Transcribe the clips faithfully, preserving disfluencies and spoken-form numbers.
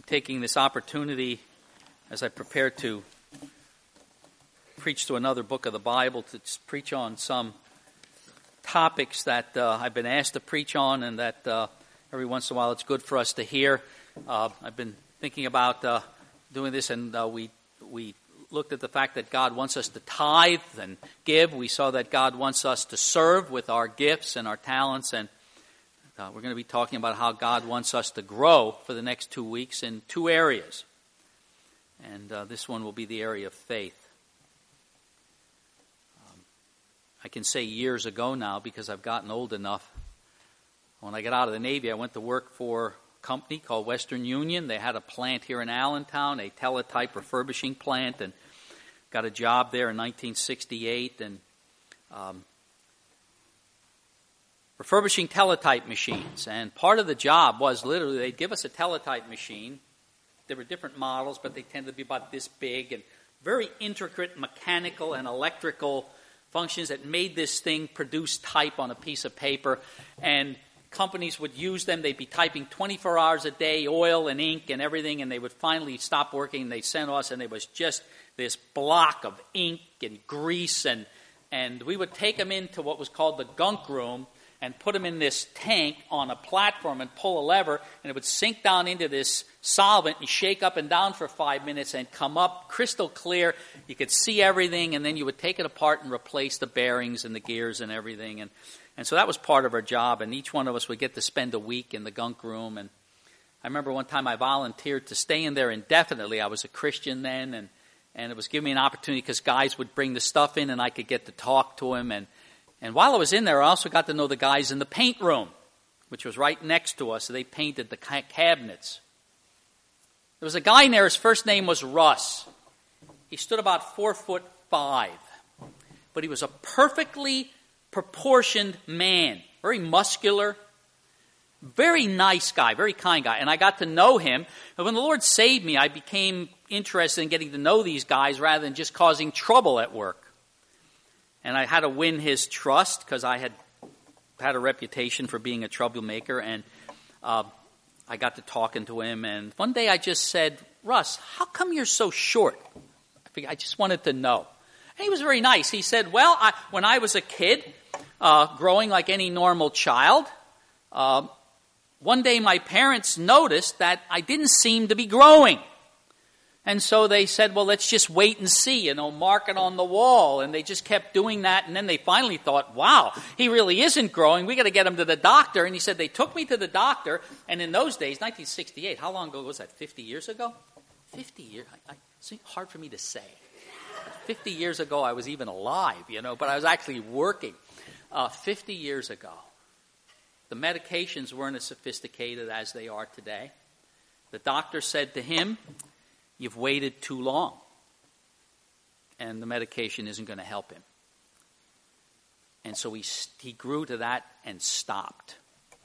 taking this opportunity as I prepare to preach to another book of the Bible to preach on some topics that uh, I've been asked to preach on, and that uh, every once in a while it's good for us to hear. Uh, I've been thinking about uh, doing this, and uh, we we looked at the fact that God wants us to tithe and give. We saw that God wants us to serve with our gifts and our talents, and uh, we're going to be talking about how God wants us to grow for the next two weeks in two areas. And uh, this one will be the area of faith. Um, I can say years ago now because I've gotten old enough. When I got out of the Navy, I went to work for a company called Western Union. They had a plant here in Allentown, a teletype refurbishing plant, and got a job there in nineteen sixty-eight. And um, refurbishing teletype machines. And part of the job was literally they'd give us a teletype machine. There were different models, but they tended to be about this big and very intricate mechanical and electrical functions that made this thing produce type on a piece of paper. And companies would use them. They'd be typing twenty-four hours a day, oil and ink and everything, and they would finally stop working, and they'd send us, and it was just this block of ink and grease. And, and we would take them into what was called the gunk room, and put them in this tank on a platform and pull a lever, and it would sink down into this solvent and shake up and down for five minutes and come up crystal clear. You could see everything, and then you would take it apart and replace the bearings and the gears and everything. And, and so that was part of our job, and each one of us would get to spend a week in the gunk room. And I remember one time I volunteered to stay in there indefinitely. I was a Christian then, and, and it was giving me an opportunity because guys would bring the stuff in, and I could get to talk to them. And And while I was in there, I also got to know the guys in the paint room, which was right next to us. So they painted the ca- cabinets. There was a guy in there. His first name was Russ. He stood about four foot five, but he was a perfectly proportioned man, very muscular, very nice guy, very kind guy. And I got to know him. And when the Lord saved me, I became interested in getting to know these guys rather than just causing trouble at work. And I had to win his trust because I had had a reputation for being a troublemaker. And uh, I got to talking to him. And one day I just said, Russ, how come you're so short? I figured, I just wanted to know. And he was very nice. He said, well, I, when I was a kid, uh, growing like any normal child, uh, one day my parents noticed that I didn't seem to be growing. And so they said, well, let's just wait and see, you know, mark it on the wall. And they just kept doing that. And then they finally thought, wow, he really isn't growing. We got to get him to the doctor. And he said, they took me to the doctor. And in those days, nineteen sixty-eight, how long ago was that? fifty years ago? fifty years. I, I, it's hard for me to say. fifty years ago, I was even alive, you know, but I was actually working. Uh, fifty years ago, the medications weren't as sophisticated as they are today. The doctor said to him, you've waited too long, and the medication isn't going to help him. And so he, he grew to that and stopped.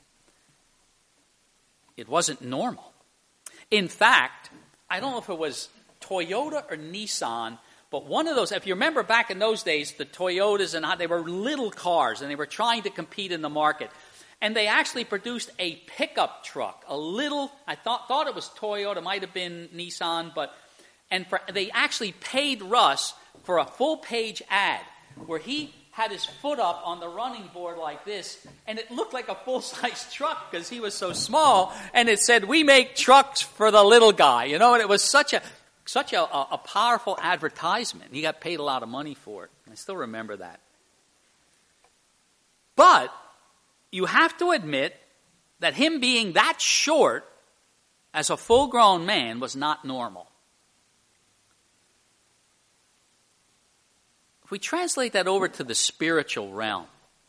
It wasn't normal. In fact, I don't know if it was Toyota or Nissan, but one of those, if you remember back in those days, the Toyotas, and how they were little cars, and they were trying to compete in the market. And they actually produced a pickup truck, a little, I thought thought it was Toyota, might have been Nissan, but, and for, they actually paid Russ for a full-page ad where he had his foot up on the running board like this, and it looked like a full-size truck because he was so small, and it said, we make trucks for the little guy, you know, and it was such a such a, a powerful advertisement. He got paid a lot of money for it. I still remember that. But you have to admit that him being that short as a full-grown man was not normal. If we translate that over to the spiritual realm,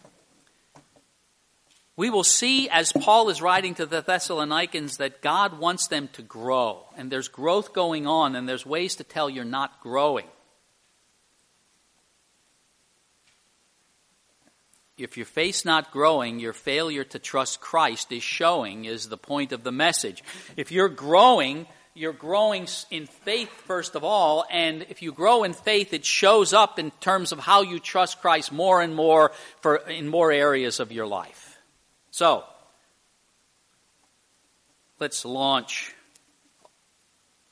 we will see, as Paul is writing to the Thessalonians, that God wants them to grow. And there's growth going on, and there's ways to tell you're not growing. If your faith's not growing, your failure to trust Christ is showing, is the point of the message. If you're growing, you're growing in faith first of all, and if you grow in faith, it shows up in terms of how you trust Christ more and more for in more areas of your life. So, let's launch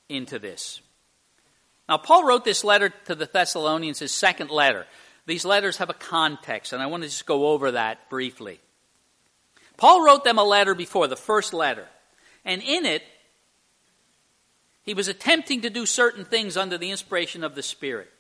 into this. Now, Paul wrote this letter to the Thessalonians, his second letter. These letters have a context, and I want to just go over that briefly. Paul wrote them a letter before, the first letter. And in it, he was attempting to do certain things under the inspiration of the Spirit.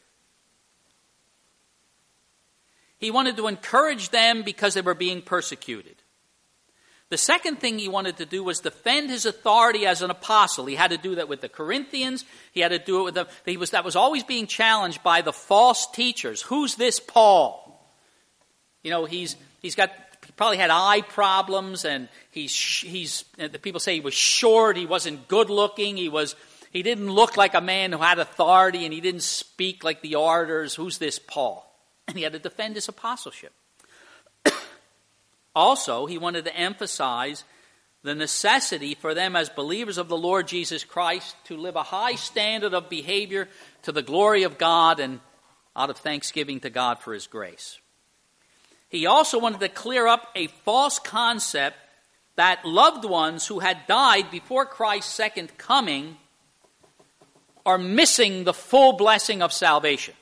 He wanted to encourage them because they were being persecuted. The second thing he wanted to do was defend his authority as an apostle. He had to do that with the Corinthians. He had to do it with the, he was, that was always being challenged by the false teachers. Who's this Paul? You know, he's, he's got, he probably had eye problems, and he's, he's, the people say he was short, he wasn't good looking, he was, he didn't look like a man who had authority, and he didn't speak like the orators. Who's this Paul? And he had to defend his apostleship. Also, he wanted to emphasize the necessity for them as believers of the Lord Jesus Christ to live a high standard of behavior to the glory of God and out of thanksgiving to God for his grace. He also wanted to clear up a false concept that loved ones who had died before Christ's second coming are missing the full blessing of salvation.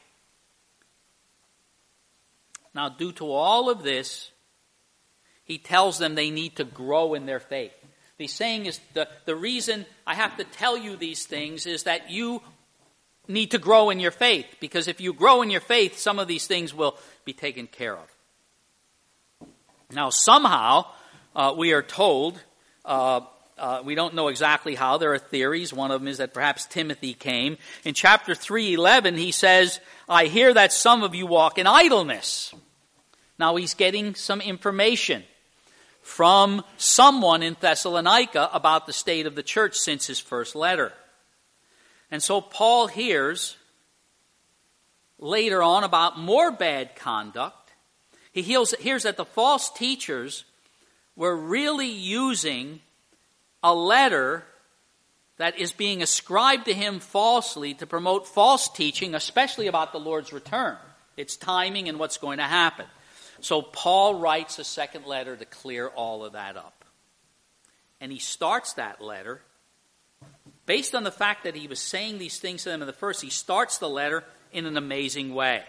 Now, due to all of this, he tells them they need to grow in their faith. He's saying is the, the reason I have to tell you these things is that you need to grow in your faith. Because if you grow in your faith, some of these things will be taken care of. Now, somehow, uh, we are told, uh, uh, we don't know exactly how, there are theories. One of them is that perhaps Timothy came. In chapter three eleven, he says, I hear that some of you walk in idleness. Now, he's getting some information from someone in Thessalonica about the state of the church since his first letter. And so Paul hears later on about more bad conduct. He hears, hears that the false teachers were really using a letter that is being ascribed to him falsely to promote false teaching, especially about the Lord's return, its timing and what's going to happen. So Paul writes a second letter to clear all of that up. And he starts that letter, based on the fact that he was saying these things to them in the first, he starts the letter in an amazing way.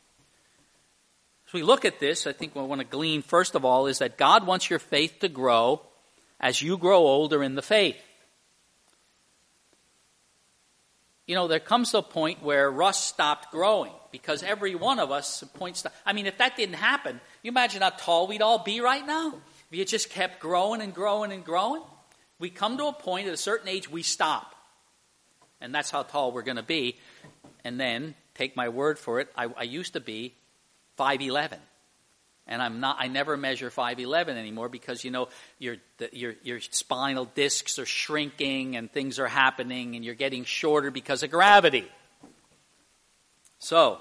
As we look at this, I think what we want to glean, first of all, is that God wants your faith to grow as you grow older in the faith. You know, there comes a point where Russ stopped growing because every one of us points to, I mean, if that didn't happen, you imagine how tall we'd all be right now? If you just kept growing and growing and growing, we come to a point at a certain age we stop. And that's how tall we're going to be. And then, take my word for it, I, I used to be five eleven. And I'm not. I never measure five eleven anymore because, you know, your your your spinal discs are shrinking and things are happening and you're getting shorter because of gravity. So,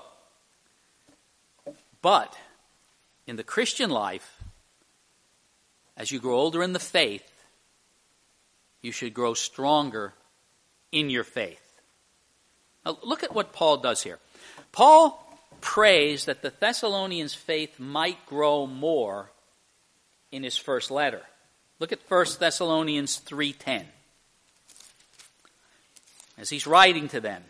but in the Christian life, as you grow older in the faith, you should grow stronger in your faith. Now, look at what Paul does here. Paul prays that the Thessalonians' faith might grow more in his first letter. Look at First Thessalonians three ten. As he's writing to them,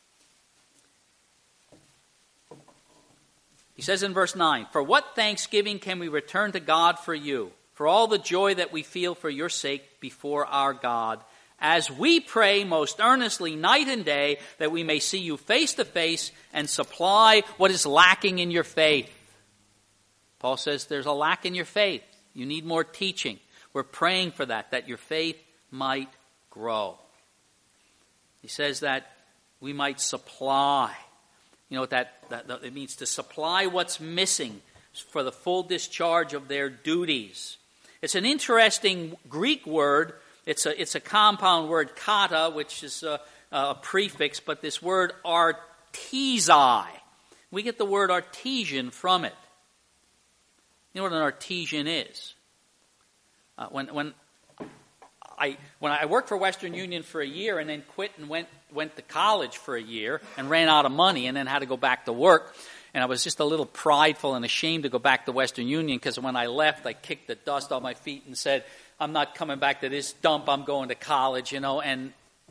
he says in verse nine, For what thanksgiving can we return to God for you, for all the joy that we feel for your sake before our God, as we pray most earnestly night and day that we may see you face to face and supply what is lacking in your faith. Paul says there's a lack in your faith. You need more teaching. We're praying for that, that your faith might grow. He says that we might supply. You know what that, that, that it means? To supply what's missing for the full discharge of their duties. It's an interesting Greek word. It's a, it's a compound word, kata, which is a, a prefix, but this word artesi. We get the word artesian from it. You know what an artesian is? Uh, when when I when I worked for Western Union for a year and then quit and went went to college for a year and ran out of money and then had to go back to work, and I was just a little prideful and ashamed to go back to Western Union because when I left, I kicked the dust off my feet and said, I'm not coming back to this dump, I'm going to college, you know, and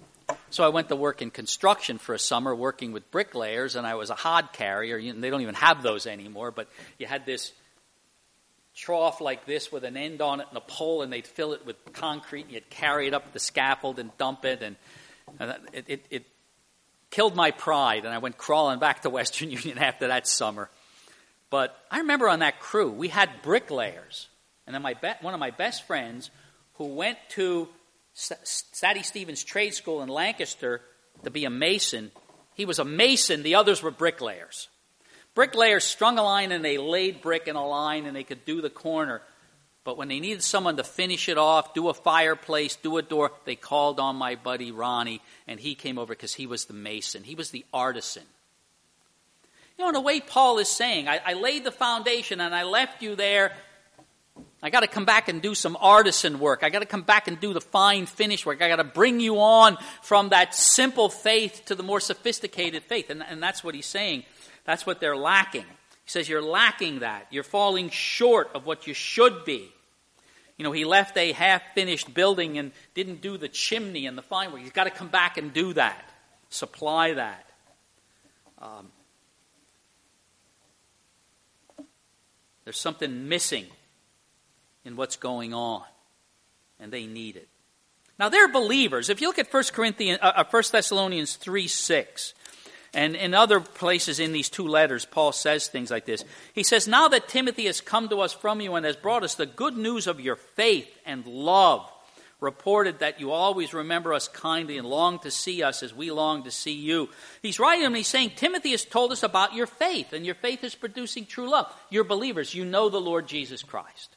So I went to work in construction for a summer working with bricklayers, and I was a hod carrier. You know, they don't even have those anymore, but you had this trough like this with an end on it and a pole, and they'd fill it with concrete, and you'd carry it up the scaffold and dump it, and, and it, it, it killed my pride, and I went crawling back to Western Union after that summer. But I remember on that crew, we had bricklayers, and then my be- one of my best friends who went to Sadie Stevens Trade School in Lancaster to be a mason, he was a mason, the others were bricklayers. Bricklayers strung a line and they laid brick in a line and they could do the corner. But when they needed someone to finish it off, do a fireplace, do a door, they called on my buddy Ronnie, and he came over because he was the mason. He was the artisan. You know, in a way Paul is saying, I, I laid the foundation and I left you there. I got to come back and do some artisan work. I got to come back and do the fine finish work. I got to bring you on from that simple faith to the more sophisticated faith. And, and that's what he's saying. That's what they're lacking. He says you're lacking that. You're falling short of what you should be. You know, he left a half-finished building and didn't do the chimney and the fine work. He's got to come back and do that. Supply that. Um, there's something missing in what's going on, and they need it. Now, they're believers. If you look at First Corinthians, uh, First Thessalonians three six, and in other places in these two letters, Paul says things like this. He says, now that Timothy has come to us from you and has brought us the good news of your faith and love, reported that you always remember us kindly and long to see us as we long to see you. He's writing and he's saying, Timothy has told us about your faith, and your faith is producing true love. You're believers. You know the Lord Jesus Christ.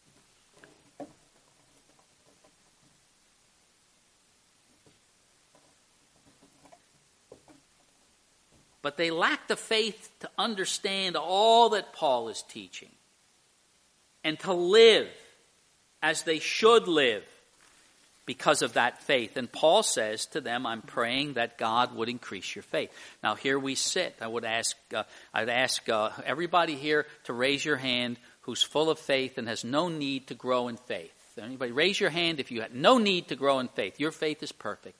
But they lack the faith to understand all that Paul is teaching and to live as they should live because of that faith. And Paul says to them, I'm praying that God would increase your faith. Now here we sit. I would ask, uh, I'd ask uh, everybody here to raise your hand who's full of faith and has no need to grow in faith. Anybody raise your hand if you have no need to grow in faith. Your faith is perfect.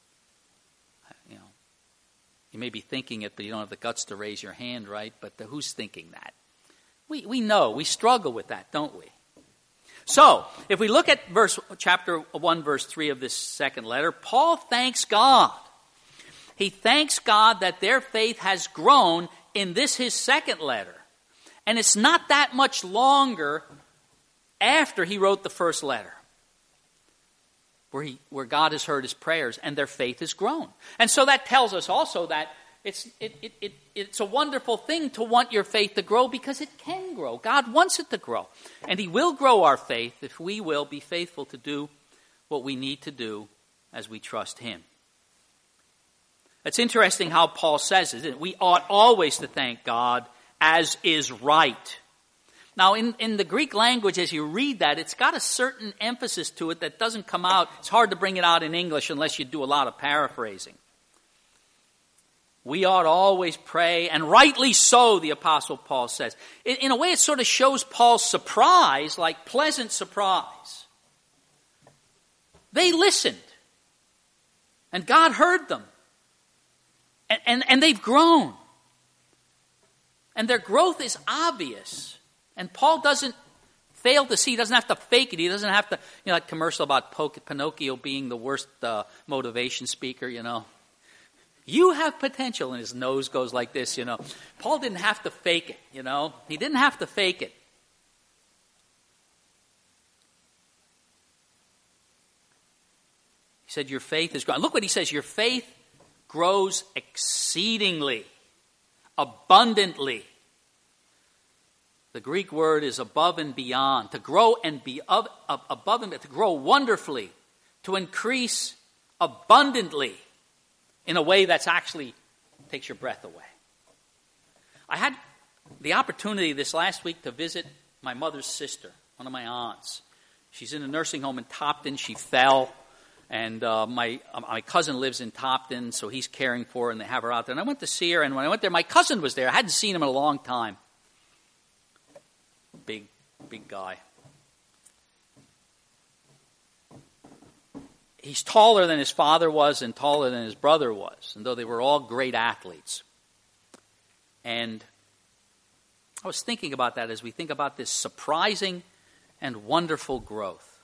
You may be thinking it, but you don't have the guts to raise your hand, right? But the, who's thinking that? We we know. We struggle with that, don't we? So, if we look at verse chapter one, verse three of this second letter, Paul thanks God. He thanks God that their faith has grown in this, his second letter. And it's not that much longer after he wrote the first letter, where he, where God has heard his prayers and their faith has grown. And so that tells us also that it's it, it, it, it's a wonderful thing to want your faith to grow because it can grow. God wants it to grow. And he will grow our faith if we will be faithful to do what we need to do as we trust him. It's interesting how Paul says it. We ought always to thank God as is right. Now, in, in the Greek language, as you read that, it's got a certain emphasis to it that doesn't come out. It's hard to bring it out in English unless you do a lot of paraphrasing. We ought always pray, and rightly so, the Apostle Paul says. In, in a way, it sort of shows Paul's surprise, like pleasant surprise. They listened, and God heard them, and, and, and they've grown. And their growth is obvious. And Paul doesn't fail to see, he doesn't have to fake it. He doesn't have to, you know, that commercial about Pinocchio being the worst uh, motivation speaker, you know. You have potential, and his nose goes like this, you know. Paul didn't have to fake it, you know. He didn't have to fake it. He said, your faith is growing. Look what he says, your faith grows exceedingly, abundantly. The Greek word is above and beyond. To grow and be of, of, above and to grow wonderfully, to increase abundantly in a way that's actually takes your breath away. I had the opportunity this last week to visit my mother's sister, one of my aunts. She's in a nursing home in Topton. She fell, and uh, my uh, my cousin lives in Topton, so he's caring for her, and they have her out there. And I went to see her, and when I went there, my cousin was there. I hadn't seen him in a long time. Big, big guy. he's taller than his father was and taller than his brother was, and though they were all great athletes. And I was thinking about that as we think about this surprising and wonderful growth.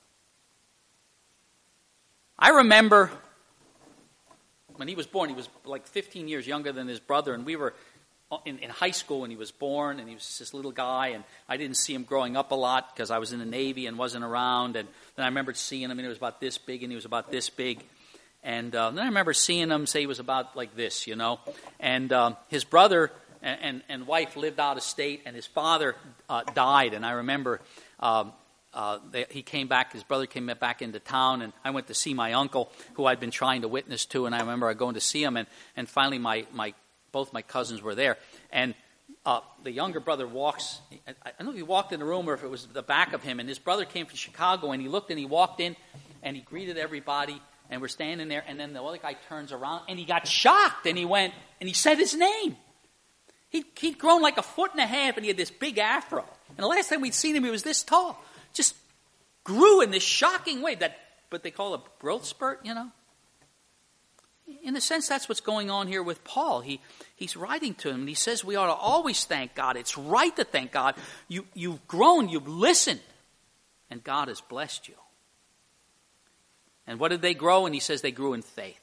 I remember when he was born, he was like fifteen years younger than his brother, and we were in, in high school when he was born, and he was this little guy, and I didn't see him growing up a lot because I was in the Navy and wasn't around, and then I remembered seeing him, and he was about this big, and he was about this big, and uh, then I remember seeing him, say he was about like this, you know, and um, his brother and, and, and wife lived out of state, and his father uh, died, and I remember um, uh, they, he came back, his brother came back into town, and I went to see my uncle, who I'd been trying to witness to, and I remember going to see him, and, and finally my, my both my cousins were there, and uh, the younger brother walks, I, I don't know if he walked in the room or if it was the back of him, and his brother came from Chicago, and he looked and he walked in, and he greeted everybody, and we're standing there, and then the other guy turns around, and he got shocked, and he went, and he said his name. He'd, he'd grown like a foot and a half, and he had this big afro, and the last time we'd seen him, he was this tall, just grew in this shocking way, that what they call a growth spurt, you know. In a sense, that's what's going on here with Paul. He he's writing to him, and he says we ought to always thank God. It's right to thank God. You, you've grown, you've listened, and God has blessed you. And what did they grow? And he says they grew in faith.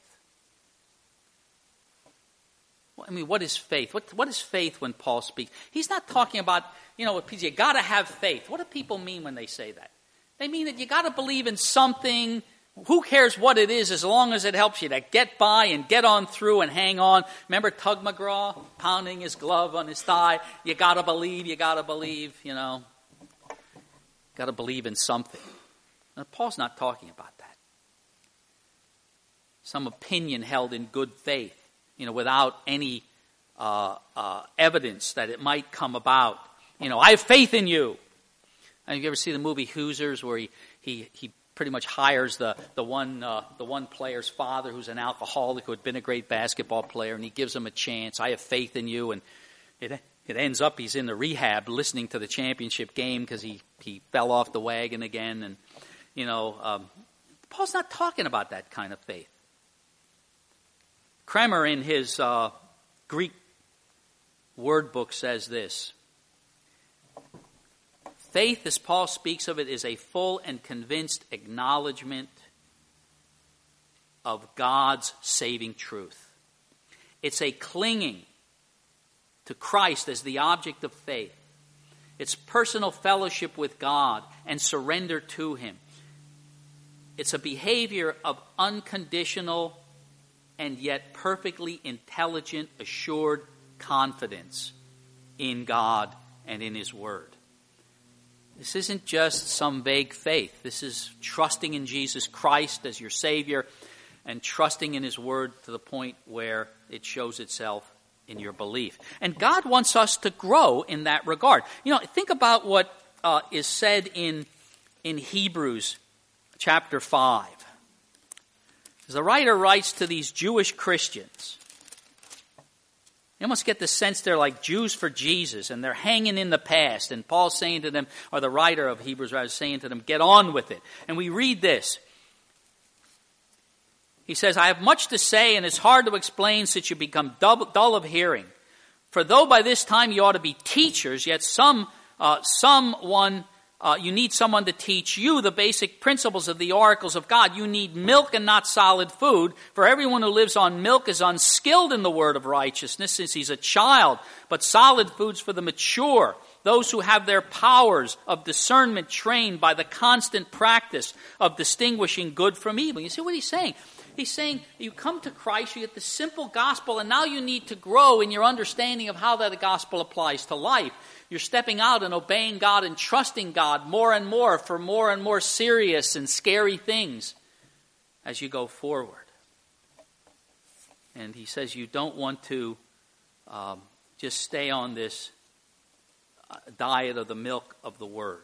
Well, I mean, what is faith? What what is faith when Paul speaks? He's not talking about, you know, you got to have faith. What do people mean when they say that? They mean that you got to believe in something. Who cares what it is as long as it helps you to get by and get on through and hang on. Remember Tug McGraw pounding his glove on his thigh? You got to believe, you got to believe, you know. Got to believe in something. Now, Paul's not talking about that. Some opinion held in good faith, you know, without any uh, uh, evidence that it might come about. You know, I have faith in you. And you ever see the movie Hoosiers, where he he he pretty much hires the the one uh, the one player's father, who's an alcoholic who had been a great basketball player, and he gives him a chance. I have faith in you, and it it ends up he's in the rehab listening to the championship game because he he fell off the wagon again, and you know um, Paul's not talking about that kind of faith. Kremer in his uh, Greek word book says this. Faith, as Paul speaks of it, is a full and convinced acknowledgement of God's saving truth. It's a clinging to Christ as the object of faith. It's personal fellowship with God and surrender to Him. It's a behavior of unconditional and yet perfectly intelligent, assured confidence in God and in His Word. This isn't just some vague faith. This is trusting in Jesus Christ as your Savior and trusting in His Word to the point where it shows itself in your belief. And God wants us to grow in that regard. You know, think about what uh, is said in, in Hebrews chapter five. The writer writes to these Jewish Christians. You almost get the sense they're like Jews for Jesus, and they're hanging in the past. And Paul's saying to them, or the writer of Hebrews is saying to them, get on with it. And we read this. He says, I have much to say, and it's hard to explain since you become dull of hearing. For though by this time you ought to be teachers, yet some, uh, someone, uh, you need someone to teach you the basic principles of the oracles of God. You need milk and not solid food. For everyone who lives on milk is unskilled in the word of righteousness, since he's a child. But solid food's for the mature, those who have their powers of discernment trained by the constant practice of distinguishing good from evil. You see what he's saying? He's saying you come to Christ, you get the simple gospel, and now you need to grow in your understanding of how that gospel applies to life. You're stepping out and obeying God and trusting God more and more for more and more serious and scary things as you go forward. And he says you don't want to um, just stay on this uh, diet of the milk of the Word.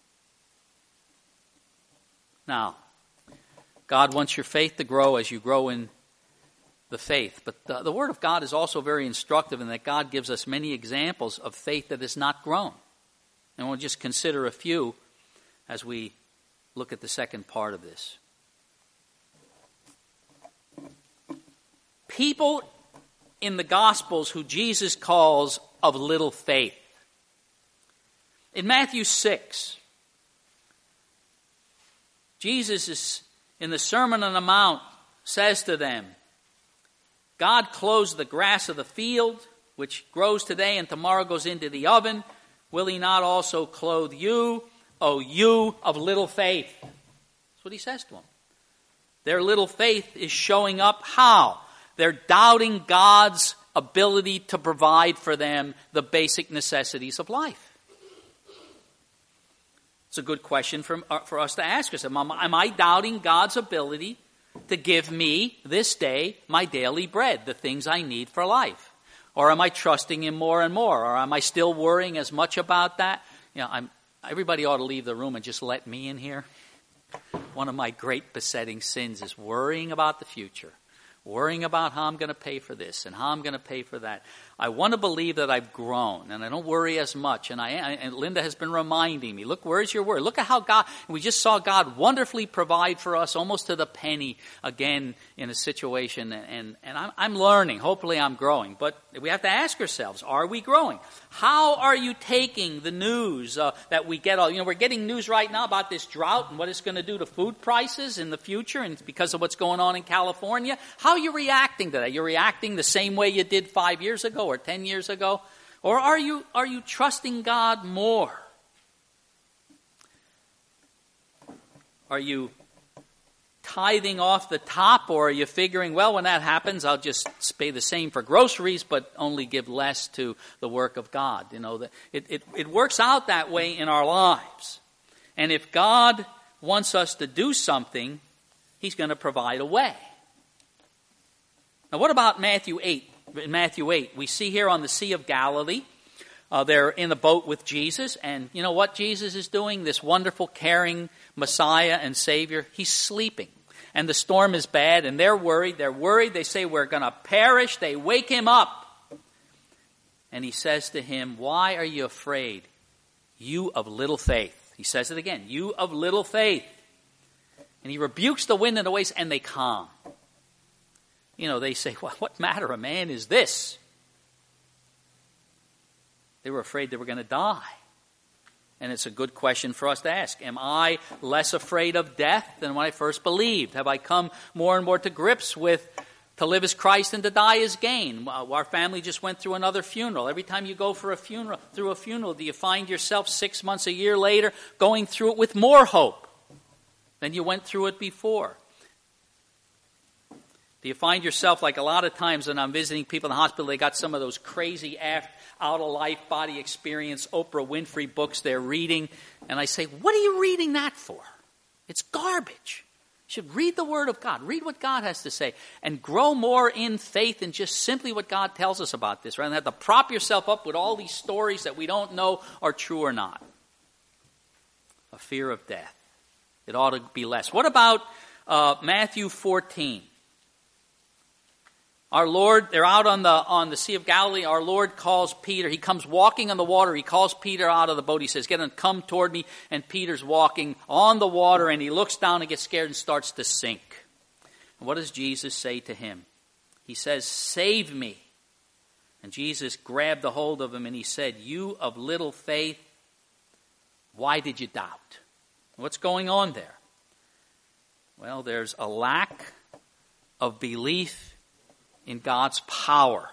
Now, God wants your faith to grow as you grow in the faith. But the, the Word of God is also very instructive in that God gives us many examples of faith that has not grown. And we'll just consider a few as we look at the second part of this. people in the Gospels who Jesus calls of little faith. In Matthew six, Jesus is in the Sermon on the Mount says to them, God clothes the grass of the field, which grows today and tomorrow goes into the oven. Will he not also clothe you, O you of little faith? That's what he says to them. Their little faith is showing up how? They're doubting God's ability to provide for them the basic necessities of life. It's a good question for, for us to ask ourselves. Am, am I doubting God's ability to give me this day my daily bread, the things I need for life? Or am I trusting him more and more? Or am I still worrying as much about that? You know, I'm, everybody ought to leave the room and just let me in here. One of my great besetting sins is worrying about the future. Worrying about how I'm going to pay for this and how I'm going to pay for that. I want to believe that I've grown and I don't worry as much. And I and Linda has been reminding me, look, where's your worry? Look at how God, we just saw God wonderfully provide for us almost to the penny again in a situation. And, and I'm, I'm learning. Hopefully I'm growing. But we have to ask ourselves, are we growing? How are you taking the news uh, that we get? All, you know, we're getting news right now about this drought and what it's going to do to food prices in the future and because of what's going on in California. How are you reacting to that? You're reacting the same way you did five years ago or ten years ago? Or are you, are you trusting God more? Are you tithing off the top, or are you figuring, well, when that happens, I'll just pay the same for groceries, but only give less to the work of God? You know, it, it, it works out that way in our lives. And if God wants us to do something, he's going to provide a way. Now, what about Matthew eight? In Matthew eight, we see here on the Sea of Galilee, uh, they're in the boat with Jesus, and you know what Jesus is doing? This wonderful, caring Messiah and Savior, he's sleeping. And the storm is bad, and they're worried. They're worried. They say, we're going to perish. They wake him up. And he says to him, why are you afraid, you of little faith? He says it again, you of little faith. And he rebukes the wind and the waves, and they calm. You know, they say, well, what matter of man is this? They were afraid they were going to die. And it's a good question for us to ask. Am I less afraid of death than when I first believed? Have I come more and more to grips with to live as Christ and to die as gain? Our family just went through another funeral. Every time you go for a funeral, through a funeral, do you find yourself six months, a year later, going through it with more hope than you went through it before? Do you find yourself, like a lot of times when I'm visiting people in the hospital, they got some of those crazy out-of-life body experience Oprah Winfrey books they're reading, and I say, what are you reading that for? It's garbage. You should read the Word of God. Read what God has to say and grow more in faith in just simply what God tells us about this, rather than have to prop yourself up with all these stories that we don't know are true or not. A fear of death. It ought to be less. What about uh, Matthew fourteen? Our Lord, they're out on the on the Sea of Galilee. Our Lord calls Peter. He comes walking on the water. He calls Peter out of the boat. He says, get on, come toward me. And Peter's walking on the water, and he looks down and gets scared and starts to sink. And what does Jesus say to him? He says, save me. And Jesus grabbed a hold of him, and he said, you of little faith, why did you doubt? What's going on there? Well, there's a lack of belief in God's power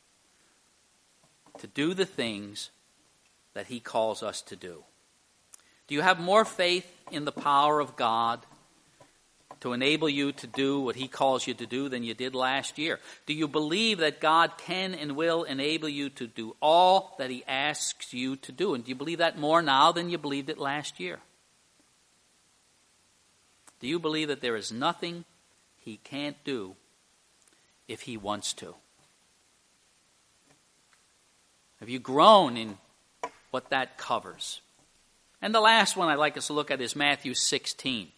to do the things that he calls us to do. Do you have more faith in the power of God to enable you to do what he calls you to do than you did last year? Do you believe that God can and will enable you to do all that he asks you to do? And do you believe that more now than you believed it last year? Do you believe that there is nothing he can't do if he wants to? Have you grown in what that covers? And the last one I'd like us to look at is Matthew sixteen.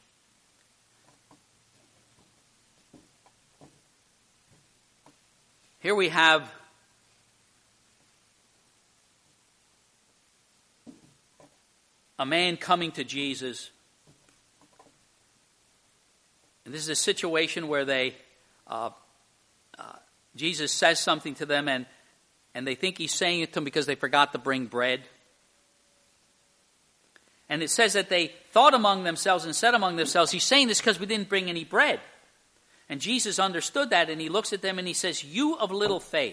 Here we have a man coming to Jesus. And this is a situation where they uh, Uh, Jesus says something to them, and, and they think he's saying it to them because they forgot to bring bread. And it says that they thought among themselves and said among themselves, he's saying this because we didn't bring any bread. And Jesus understood that, and he looks at them and he says, you of little faith.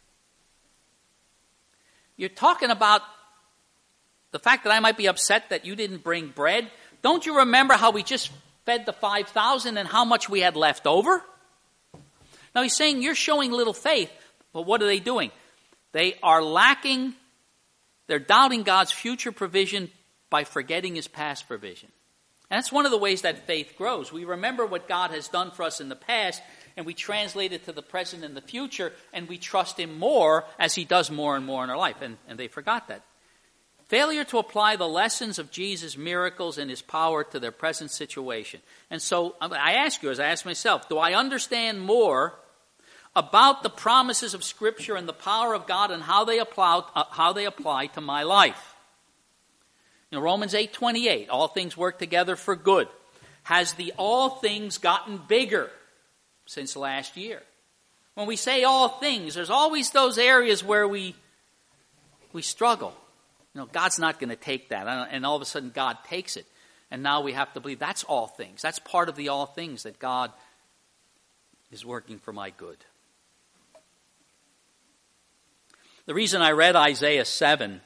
You're talking about the fact that I might be upset that you didn't bring bread. Don't you remember how we just fed the five thousand and how much we had left over? Now he's saying you're showing little faith, but what are they doing? They are lacking, they're doubting God's future provision by forgetting his past provision. And that's one of the ways that faith grows. We remember what God has done for us in the past, and we translate it to the present and the future, and we trust him more as he does more and more in our life. And, and they forgot that. Failure to apply the lessons of Jesus' miracles and his power to their present situation. And so I ask you, as I ask myself, do I understand more about the promises of Scripture and the power of God and how they apply, uh, how they apply to my life? You know, Romans eight twenty-eight, all things work together for good. Has the all things gotten bigger since last year? When we say all things, there's always those areas where we we struggle. You know, God's not going to take that. And all of a sudden God takes it. And now we have to believe that's all things. That's part of the all things, that God is working for my good. The reason I read Isaiah seven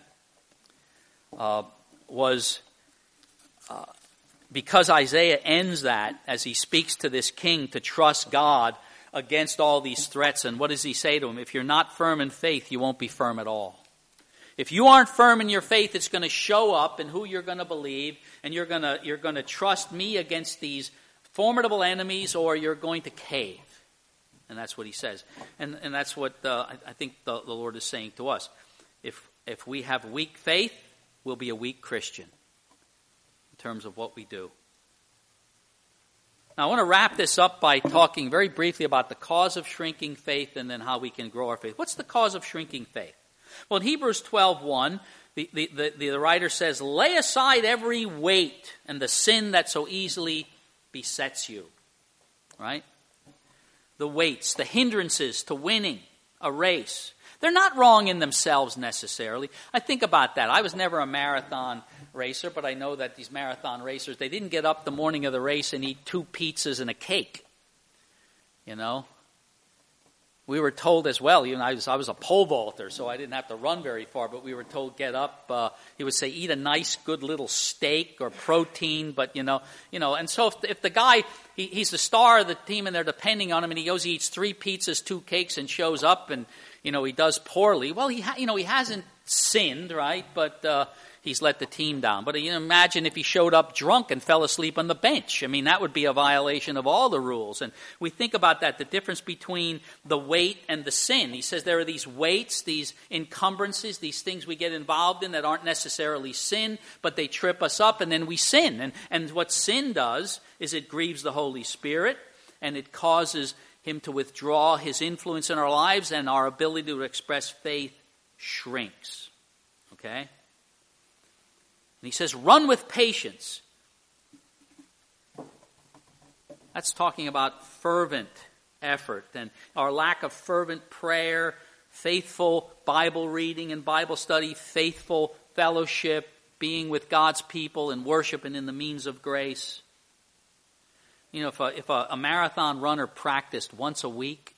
uh, was uh, because Isaiah ends that as he speaks to this king to trust God against all these threats. And what does he say to him? If you're not firm in faith, you won't be firm at all. If you aren't firm in your faith, it's going to show up in who you're going to believe, and you're going to you're going to trust me against these formidable enemies, or you're going to cave. And that's what he says. And and that's what uh, I, I think the, the Lord is saying to us. If if we have weak faith, we'll be a weak Christian in terms of what we do. Now I want to wrap this up by talking very briefly about the cause of shrinking faith and then how we can grow our faith. What's the cause of shrinking faith? Well, in Hebrews twelve one, the, the, the, the writer says, lay aside every weight and the sin that so easily besets you. Right? The weights, the hindrances to winning a race. They're not wrong in themselves necessarily. I think about that. I was never a marathon racer, but I know that these marathon racers, they didn't get up the morning of the race and eat two pizzas and a cake. You know? We were told as well, you know, I was, I was a pole vaulter, so I didn't have to run very far, but we were told get up, uh, he would say eat a nice, good little steak or protein, but you know, you know, and so if, if the guy, he, he's the star of the team and they're depending on him and he goes, he eats three pizzas, two cakes and shows up and, you know, he does poorly, well, he, ha- you know, he hasn't sinned, right, but uh, he's let the team down. But you know, imagine if he showed up drunk and fell asleep on the bench. I mean, that would be a violation of all the rules. And we think about that, the difference between the weight and the sin. He says there are these weights, these encumbrances, these things we get involved in that aren't necessarily sin, but they trip us up and then we sin. And, and what sin does is it grieves the Holy Spirit and it causes him to withdraw his influence in our lives, and our ability to express faith shrinks. Okay? And he says, run with patience. That's talking about fervent effort and our lack of fervent prayer, faithful Bible reading and Bible study, faithful fellowship, being with God's people and worship and in the means of grace. You know, if a, if a, a marathon runner practiced once a week,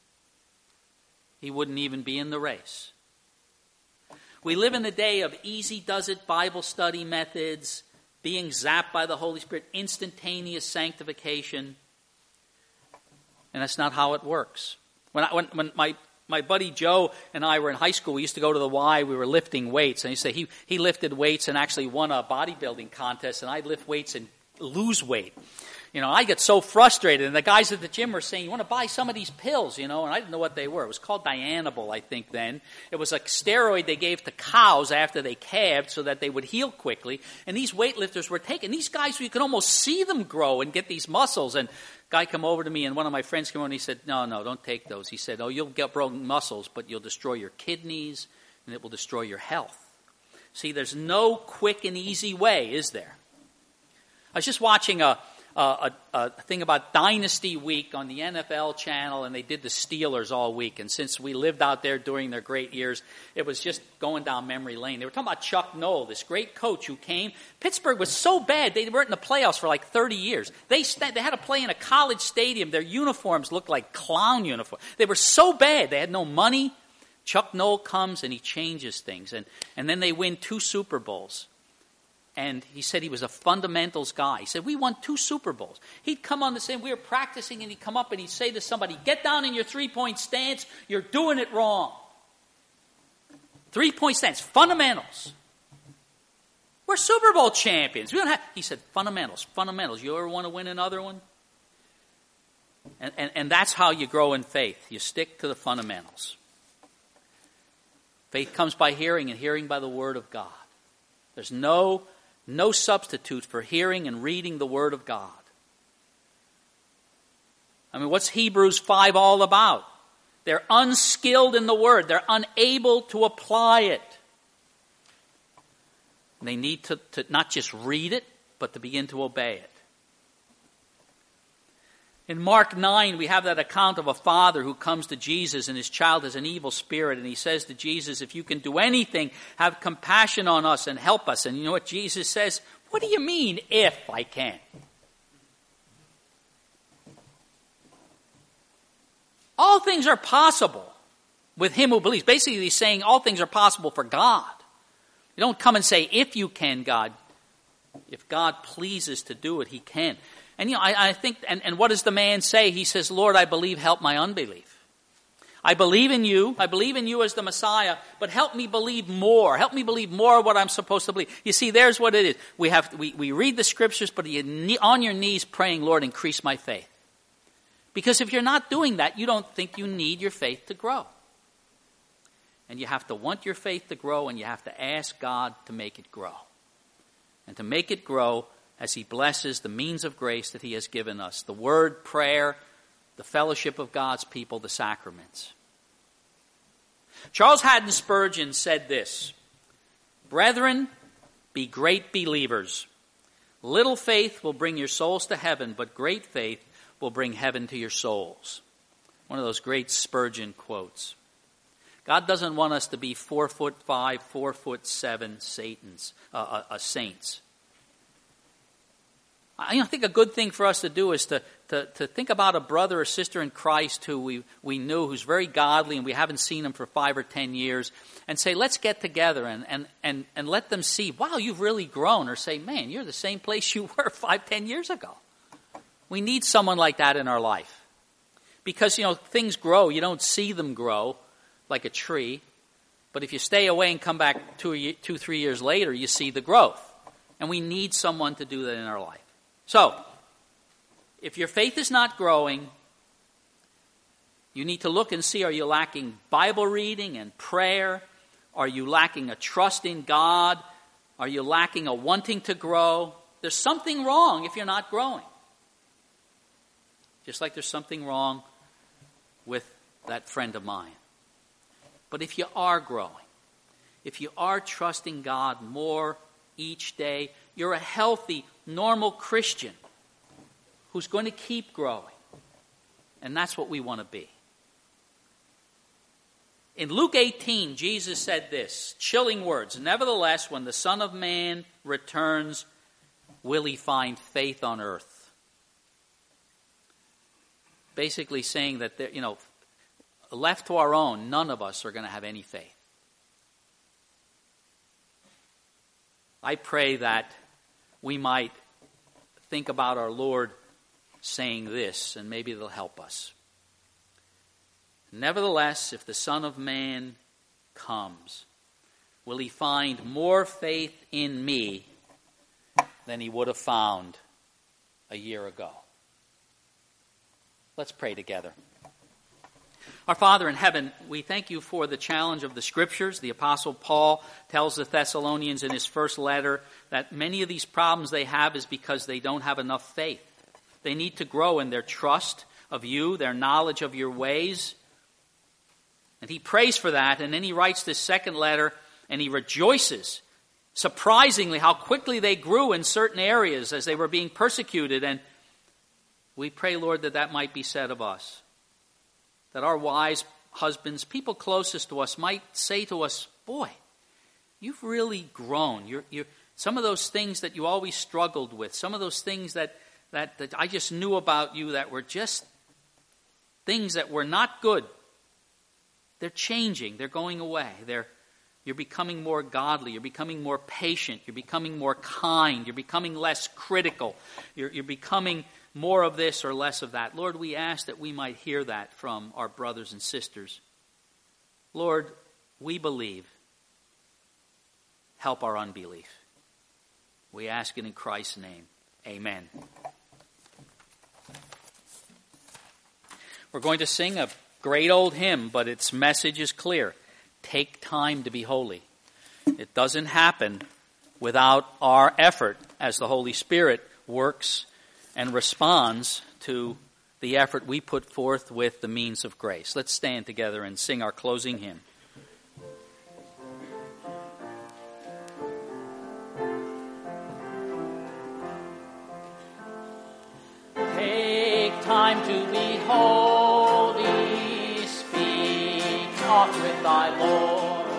he wouldn't even be in the race. We live in the day of easy-does-it Bible study methods, being zapped by the Holy Spirit, instantaneous sanctification. And that's not how it works. When, I, when, when my, my buddy Joe and I were in high school, we used to go to the Y, we were lifting weights. And he said he, he lifted weights and actually won a bodybuilding contest, and I'd lift weights and lose weight. You know, I get so frustrated, and the guys at the gym were saying, you want to buy some of these pills, you know, and I didn't know what they were. It was called Dianabol, I think, then. It was a steroid they gave to cows after they calved so that they would heal quickly, and these weightlifters were taking, these guys, you could almost see them grow and get these muscles, and a guy come over to me, and one of my friends came over, and he said, no, no, don't take those. He said, oh, you'll get broken muscles, but you'll destroy your kidneys, and it will destroy your health. See, there's no quick and easy way, is there? I was just watching a a, a thing about Dynasty Week on the N F L channel, and they did the Steelers all week. And since we lived out there during their great years, it was just going down memory lane. They were talking about Chuck Noll, this great coach who came. Pittsburgh was so bad, they weren't in the playoffs for like thirty years. They, st- they had to play in a college stadium. Their uniforms looked like clown uniforms. They were so bad. They had no money. Chuck Noll comes and he changes things. And, and then they win two Super Bowls. And he said he was a fundamentals guy. He said, we won two Super Bowls. He'd come on the same, we were practicing, and he'd come up and he'd say to somebody, get down in your three-point stance. You're doing it wrong. Three-point stance, fundamentals. We're Super Bowl champions. We don't have, he said, fundamentals, fundamentals. You ever want to win another one? And, and, and that's how you grow in faith. You stick to the fundamentals. Faith comes by hearing, and hearing by the Word of God. There's no... No substitute for hearing and reading the Word of God. I mean, what's Hebrews five all about? They're unskilled in the Word. They're unable to apply it. They need to, to not just read it, but to begin to obey it. In Mark nine, we have that account of a father who comes to Jesus, and his child has an evil spirit, and he says to Jesus, if you can do anything, have compassion on us and help us. And you know what Jesus says? What do you mean, if I can? All things are possible with him who believes. Basically, he's saying all things are possible for God. You don't come and say, if you can, God. If God pleases to do it, he can. And, you know, I, I think, and, and what does the man say? He says, Lord, I believe, help my unbelief. I believe in you. I believe in you as the Messiah, but help me believe more. Help me believe more of what I'm supposed to believe. You see, there's what it is. We have we, we read the Scriptures, but you're on your knees praying, Lord, increase my faith. Because if you're not doing that, you don't think you need your faith to grow. And you have to want your faith to grow, and you have to ask God to make it grow. And to make it grow, as he blesses the means of grace that he has given us. The word, prayer, the fellowship of God's people, the sacraments. Charles Haddon Spurgeon said this, brethren, be great believers. Little faith will bring your souls to heaven, but great faith will bring heaven to your souls. One of those great Spurgeon quotes. God doesn't want us to be four foot five, four foot seven Satans, uh, uh, uh, saints. I think a good thing for us to do is to, to, to think about a brother or sister in Christ who we, we knew, who's very godly, and we haven't seen him for five or ten years, and say, let's get together and, and, and, and let them see, wow, you've really grown, or say, man, you're the same place you were five, ten years ago. We need someone like that in our life. Because, you know, things grow. You don't see them grow like a tree, but if you stay away and come back two, two, three years later, you see the growth. And we need someone to do that in our life. So, if your faith is not growing, you need to look and see, are you lacking Bible reading and prayer? Are you lacking a trust in God? Are you lacking a wanting to grow? There's something wrong if you're not growing. Just like there's something wrong with that friend of mine. But if you are growing, if you are trusting God more each day, you're a healthy, normal Christian who's going to keep growing. And that's what we want to be. In Luke eighteen, Jesus said this, chilling words, nevertheless, when the Son of Man returns, will he find faith on earth? Basically saying that, there, you know, left to our own, none of us are going to have any faith. I pray that we might think about our Lord saying this, and maybe it'll help us. Nevertheless, if the Son of Man comes, will he find more faith in me than he would have found a year ago? Let's pray together. Our Father in heaven, we thank you for the challenge of the Scriptures. The Apostle Paul tells the Thessalonians in his first letter that many of these problems they have is because they don't have enough faith. They need to grow in their trust of you, their knowledge of your ways. And he prays for that, and then he writes this second letter, and he rejoices, surprisingly, how quickly they grew in certain areas as they were being persecuted. And We pray, Lord, that that might be said of us. That our wise husbands, people closest to us, might say to us, boy, you've really grown. You're, you're, some of those things that you always struggled with, some of those things that, that, that I just knew about you that were just things that were not good, they're changing. They're going away. They're, you're becoming more godly. You're becoming more patient. You're becoming more kind. You're becoming less critical. You're, you're becoming more of this or less of that. Lord, we ask that we might hear that from our brothers and sisters. Lord, we believe. Help our unbelief. We ask it in Christ's name. Amen. We're going to sing a great old hymn, but its message is clear. Take time to be holy. It doesn't happen without our effort as the Holy Spirit works and responds to the effort we put forth with the means of grace. Let's stand together and sing our closing hymn. Take time to be holy, speak talk with thy Lord,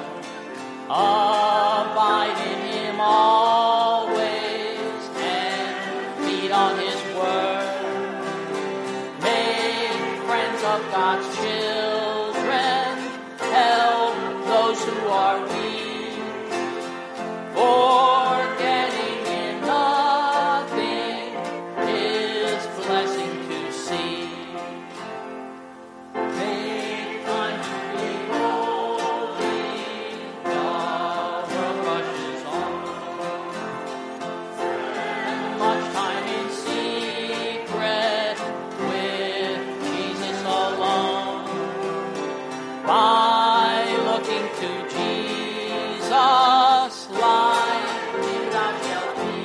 abide in him always, and feed on his word. Make friends of God's children, help those who are weak, forgetting in nothing his blessing to see. Make time to be holy, the world rushes on. Spend much time in secret with Jesus alone. By looking to Jesus, life in thou shalt be.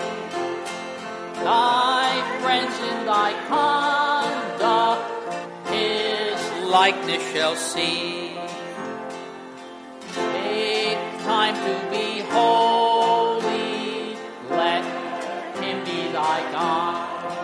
Thy friends in thy conduct his likeness shall see. Take time to be holy, let him be thy God,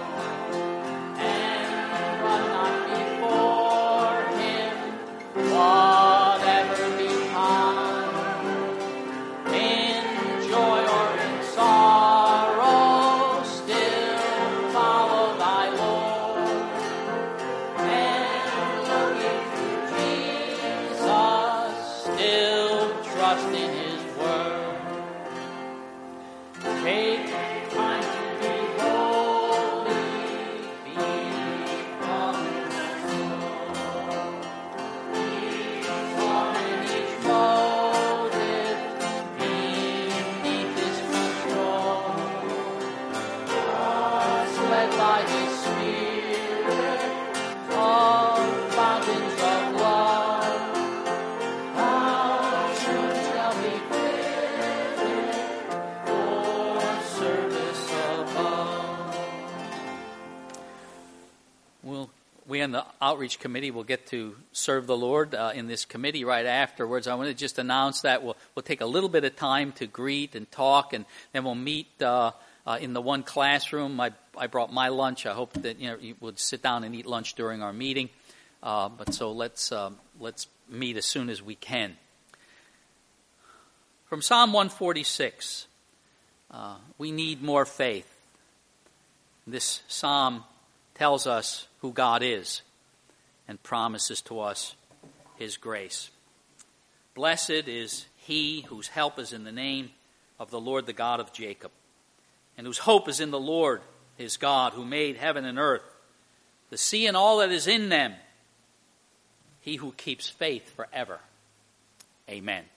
and run not before him, whatever betide, in joy or in sorrow, still follow thy Lord, and looking to Jesus, still trust in his word. Take time to be holy, become Come in each motive, beneath his control. Us led by his spirit, all fountains of love. Our church shall be fitted for service above. We'll, we in the outreach committee will get to serve the Lord uh, in this committee right afterwards. I want to just announce that we'll, we'll take a little bit of time to greet and talk, and then we'll meet uh, uh, in the one classroom. I, I brought my lunch. I hope that you know you would sit down and eat lunch during our meeting. Uh, but so let's um, let's meet as soon as we can. From Psalm one forty-six, uh, we need more faith. This psalm tells us who God is and promises to us his grace. Blessed is he whose help is in the name of the Lord, the God of Jacob, and whose hope is in the Lord, his God, who made heaven and earth, the sea and all that is in them, he who keeps faith forever. Amen.